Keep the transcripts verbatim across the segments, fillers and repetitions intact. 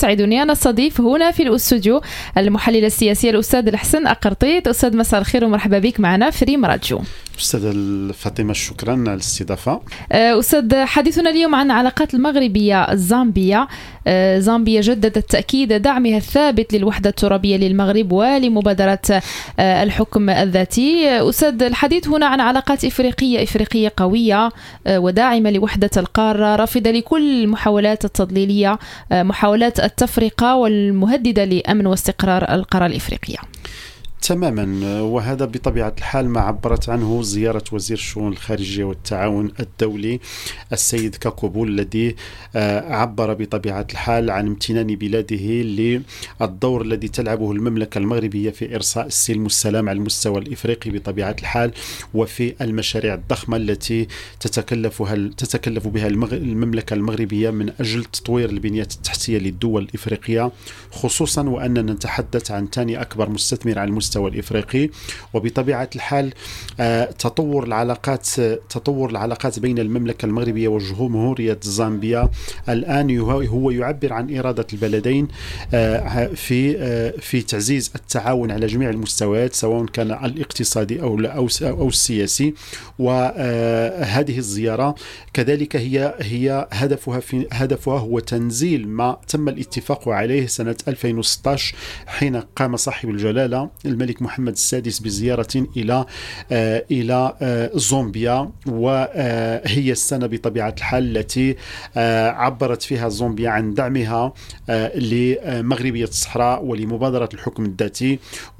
يسعدني أن أستضيف هنا في الأستوديو المحلل السياسي الأستاذ الحسن أقرطيط. أستاذ مساء الخير ومرحبا بك معنا في ريم راديو. أستاذ فاطمة شكرا على الاستضافة. أستاذ، حديثنا اليوم عن العلاقات المغربية الزامبية. زامبيا جددت تأكيد دعمها الثابت للوحدة الترابية للمغرب ولمبادرة الحكم الذاتي. أستاذ، الحديث هنا عن علاقات إفريقية إفريقية قوية وداعمة لوحدة القارة، رافضة لكل المحاولات التضليلية، محاولات التفرقة والمهددة لأمن واستقرار القارة الإفريقية. تماما، وهذا بطبيعة الحال ما عبرت عنه زيارة وزير الشؤون الخارجية والتعاون الدولي السيد كاكوبو، الذي عبر بطبيعة الحال عن امتنان بلاده للدور الذي تلعبه المملكة المغربية في إرساء السلم والسلام على المستوى الإفريقي بطبيعة الحال، وفي المشاريع الضخمة التي تتكلفها تتكلف بها المملكة المغربية من أجل تطوير البنيات التحتية للدول الإفريقية، خصوصا وأننا نتحدث عن ثاني أكبر مستثمر على المستوى الإفريقي. وبطبيعة الحال تطور العلاقات تطور العلاقات بين المملكة المغربية وجمهورية زامبيا الآن هو يعبر عن إرادة البلدين في في تعزيز التعاون على جميع المستويات، سواء كان الاقتصادي أو أو أو السياسي. وهذه الزيارة كذلك هي هي هدفها في هدفها هو تنزيل ما تم الاتفاق عليه سنة ألفين وستة عشر، حين قام صاحب الجلالة الملك محمد السادس بزيارة إلى آه إلى آه زامبيا، وهي السنة بطبيعة الحال التي آه عبرت فيها زامبيا عن دعمها آه لمغربية الصحراء ولمبادرة الحكم الذاتي،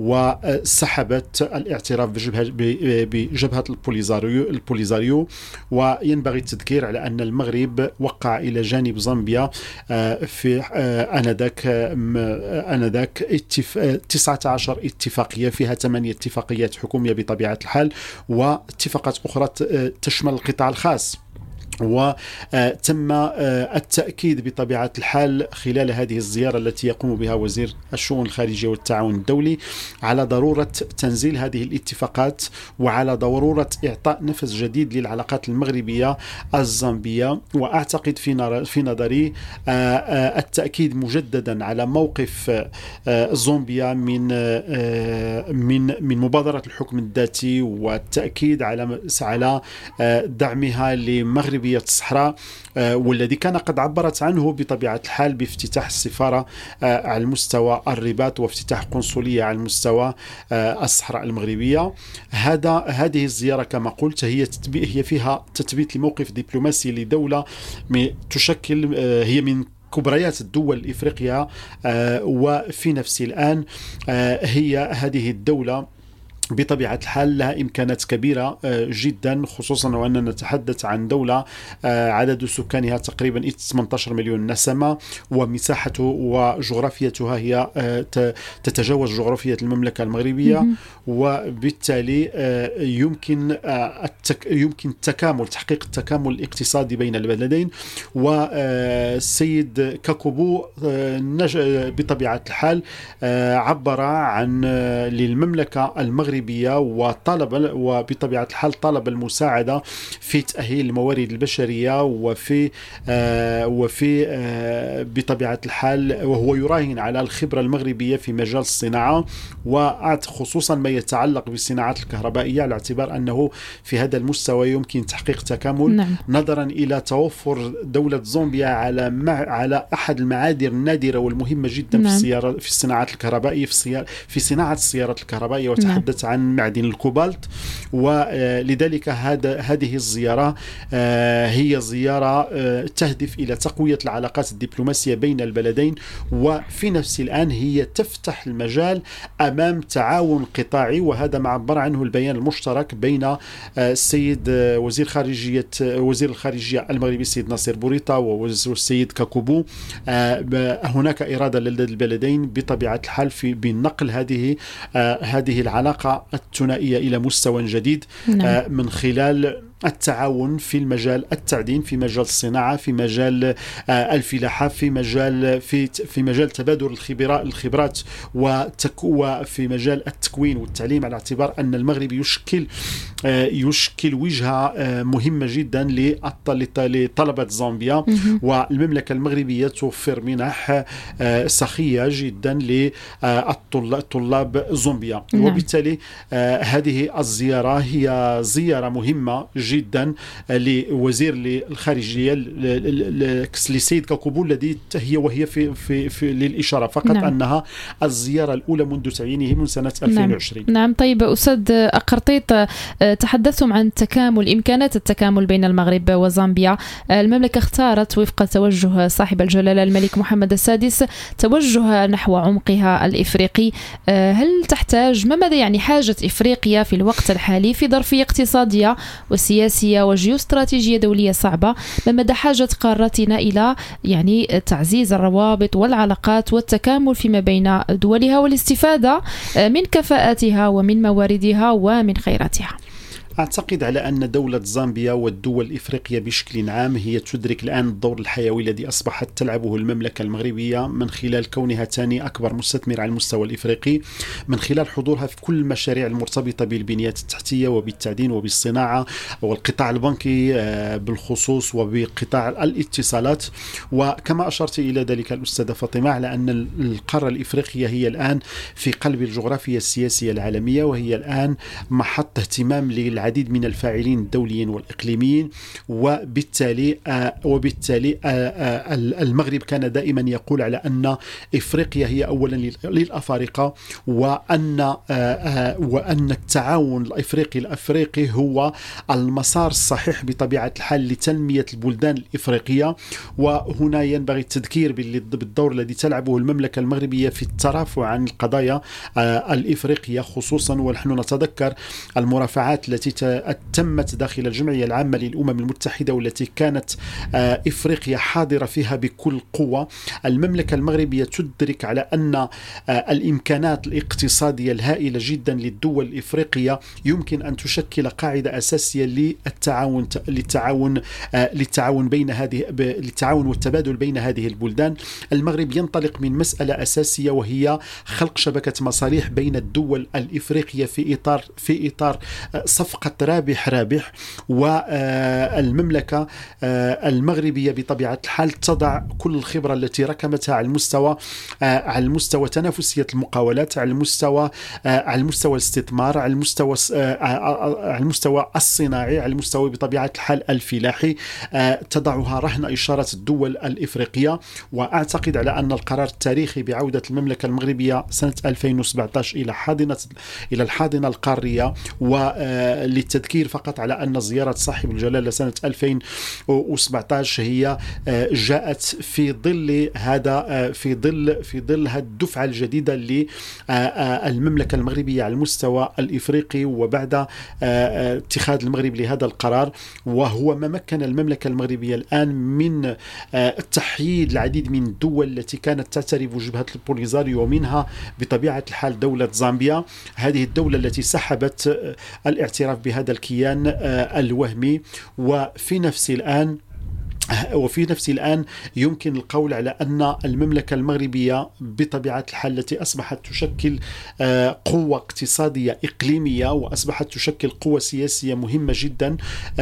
وسحبت الاعتراف بجبهة بجبهة البوليزاريو البوليزاريو وينبغي التذكير على أن المغرب وقع إلى جانب زامبيا آه في آه آنذاك آنذاك تسعة عشر اتفاقية، فيها ثمانية اتفاقيات حكومية بطبيعة الحال، واتفاقات أخرى تشمل القطاع الخاص. وتم التأكيد بطبيعة الحال خلال هذه الزيارة التي يقوم بها وزير الشؤون الخارجية والتعاون الدولي على ضرورة تنزيل هذه الاتفاقات، وعلى ضرورة إعطاء نفس جديد للعلاقات المغربية الزامبية. وأعتقد في في نظري التأكيد مجددا على موقف زامبيا من من من مبادرة الحكم الذاتي، والتأكيد على على دعمها لمغرب الصحراء، والذي كان قد عبرت عنه بطبيعة الحال بافتتاح السفارة على المستوى الرباط وافتتاح قنصلية على المستوى الصحراء المغربية. هذا هذه الزيارة كما قلت هي هي فيها تثبيت الموقف الدبلوماسي لدولة تشكل هي من كبريات الدول الإفريقية، وفي نفس الآن هي هذه الدولة بطبيعة الحال لها إمكانات كبيرة جدا، خصوصا وأننا نتحدث عن دولة عدد سكانها تقريبا ثمانية عشر مليون نسمة، ومساحته وجغرافيتها هي تتجاوز جغرافية المملكة المغربية، وبالتالي يمكن يمكن التكامل تحقيق التكامل الاقتصادي بين البلدين. والسيد كاكوبو بطبيعة الحال عبر عن للمملكة المغربية وطلب وبطبيعة الحال طلب المساعدة في تأهيل الموارد البشرية وفي آه وفي آه بطبيعة الحال، وهو يراهن على الخبرة المغربية في مجال الصناعة، وخصوصا ما يتعلق بالصناعات الكهربائية، على اعتبار أنه في هذا المستوى يمكن تحقيق تكامل. نعم. نظرا إلى توفر دولة زامبيا على مع على أحد المعادن النادرة والمهمة جدا. نعم. في السيارة في الصناعات الكهربائية في, في صناعة السيارات الكهربائية، وتحدث نعم. عن معدن الكوبالت. ولذلك هذا هذه الزيارة هي زيارة تهدف إلى تقوية العلاقات الدبلوماسية بين البلدين، وفي نفس الآن هي تفتح المجال أمام تعاون قطاعي، وهذا ما عبر عنه البيان المشترك بين السيد وزير خارجية وزير الخارجية المغربي السيد ناصر بوريطة والسيد كاكوبو. هناك إرادة لدى البلدين بطبيعة الحال في بنقل هذه هذه العلاقة الثنائية إلى مستوى جديد. نعم. من خلال التعاون في المجال التعدين، في مجال الصناعة، في مجال الفلاحة، في مجال في في مجال تبادل الخبرات الخبرات وفي مجال التكوين والتعليم، على اعتبار أن المغرب يشكل يشكل وجهة مهمة جدا لطلبة زامبيا، والمملكة المغربية توفر منح سخية جدا للطلاب زامبيا. نعم. وبالتالي هذه الزيارة هي زيارة مهمة جدا لوزير الخارجية لسيد كاكوبو، الذي هي وهي في, في, في للإشارة فقط. نعم. أنها الزيارة الأولى منذ تعيينه من سنة ألفين وعشرين. نعم. نعم. طيب أستاذ أقرطيط، تحدثتم عن تكامل إمكانات التكامل بين المغرب وزامبيا. المملكة اختارت وفق توجه صاحب الجلالة الملك محمد السادس توجه نحو عمقها الإفريقي. هل تحتاج ما ماذا يعني حاجة إفريقيا في الوقت الحالي في ظرفية اقتصادية وسياسية وجيوستراتيجية دولية صعبة؟ ما مدى حاجة قارتنا إلى يعني تعزيز الروابط والعلاقات والتكامل فيما بين دولها والاستفادة من كفاءاتها ومن مواردها ومن خيراتها؟ أعتقد على أن دولة زامبيا والدول الإفريقية بشكل عام هي تدرك الآن الدور الحيوي الذي أصبحت تلعبه المملكة المغربية من خلال كونها ثاني أكبر مستثمر على المستوى الإفريقي، من خلال حضورها في كل المشاريع المرتبطة بالبنيات التحتية وبالتعدين وبالصناعة والقطاع البنكي بالخصوص وبقطاع الاتصالات. وكما أشرت إلى ذلك الأستاذة فاطمة على أن القارة الإفريقية هي الآن في قلب الجغرافيا السياسية العالمية، وهي الآن محط اهتمام للعالم العديد من الفاعلين الدوليين والإقليميين. وبالتالي آه وبالتالي آه آه المغرب كان دائما يقول على أن إفريقيا هي أولا للأفارقة، وأن آه آه وأن التعاون الإفريقي الأفريقي هو المسار الصحيح بطبيعة الحال لتنمية البلدان الإفريقية. وهنا ينبغي التذكير بالدور الذي تلعبه المملكة المغربية في الترافع عن القضايا آه الإفريقية خصوصا، ونحن نتذكر المرافعات التي تمت داخل الجمعية العامة للأمم المتحدة والتي كانت إفريقيا حاضرة فيها بكل قوة. المملكة المغربية تدرك على أن الإمكانات الاقتصادية الهائلة جدا للدول الإفريقية يمكن أن تشكل قاعدة أساسية للتعاون للتعاون للتعاون بين هذه للتعاون والتبادل بين هذه البلدان. المغرب ينطلق من مسألة أساسية وهي خلق شبكة مصالح بين الدول الإفريقية في إطار في إطار صفقة رابح رابح. والمملكة المغربية بطبيعة الحال تضع كل الخبرة التي ركمتها على المستوى على المستوى تنافسية المقاولات، على المستوى على المستوى الاستثمار، على المستوى على المستوى الصناعي، على المستوى بطبيعة الحال الفلاحي، تضعها رهن إشارة الدول الإفريقية. وأعتقد على أن القرار التاريخي بعودة المملكة المغربية سنة ألفين وسبعة عشر إلى حاضنة إلى الحاضنة القارية. وللتذكير فقط على أن زيارة صاحب الجلالة سنة ألفين وسبعة عشر هي جاءت في ظل هذا في ظل في ظل هذه الدفعة الجديدة للمملكة المغربية على المستوى الإفريقي، وبعد اتخاذ المغرب لهذا القرار، وهو ما مكن المملكة المغربية الآن من تحييد العديد من الدول التي كانت تعترف جبهة البوليزاريو، ومنها بطبيعة الحال دولة زامبيا، هذه الدولة التي سحبت الاعتراف بهذا الكيان الوهمي. وفي نفس الآن وفي نفس الآن يمكن القول على أن المملكة المغربية بطبيعة الحال التي أصبحت تشكل قوة اقتصادية إقليمية وأصبحت تشكل قوة سياسية مهمة جدا،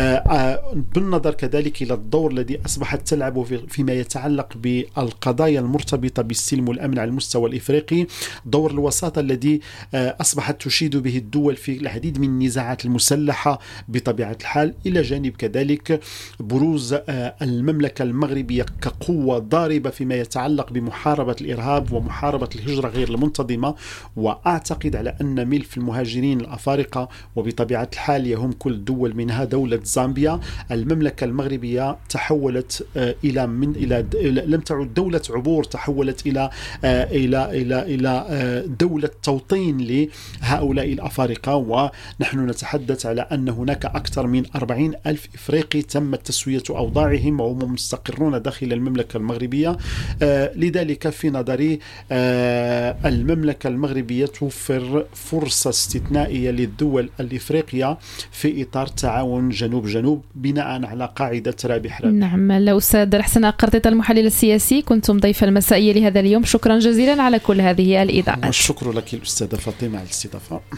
بالنظر كذلك إلى الدور الذي أصبحت تلعبه فيما يتعلق بالقضايا المرتبطة بالسلم والأمن على المستوى الإفريقي، دور الوساطة الذي أصبحت تشيد به الدول في العديد من النزاعات المسلحة بطبيعة الحال، إلى جانب كذلك بروز المملكة المغربية كقوة ضاربة فيما يتعلق بمحاربة الإرهاب ومحاربة الهجرة غير المنتظمة. وأعتقد على أن ملف المهاجرين الأفارقة وبطبيعة الحال يهم كل دول منها دولة زامبيا، المملكة المغربية تحولت إلى من إلى لم تعد دولة عبور، تحولت إلى إلى إلى إلى دولة توطين لهؤلاء الأفارقة. ونحن نتحدث على أن هناك أكثر من أربعين ألف إفريقي تم تسوية أوضاعهم بلادهم وهم مستقرون داخل المملكة المغربية. لذلك في نظري المملكة المغربية توفر فرصة استثنائية للدول الإفريقية في إطار تعاون جنوب جنوب بناء على قاعدة رابح رابح. نعم، الأستاذ الحسن قرطيط المحلل السياسي، كنتم ضيف المسائية لهذا اليوم، شكرا جزيلا على كل هذه الإضاءات. الشكر لك الأستاذة فاطمة على الاستضافة.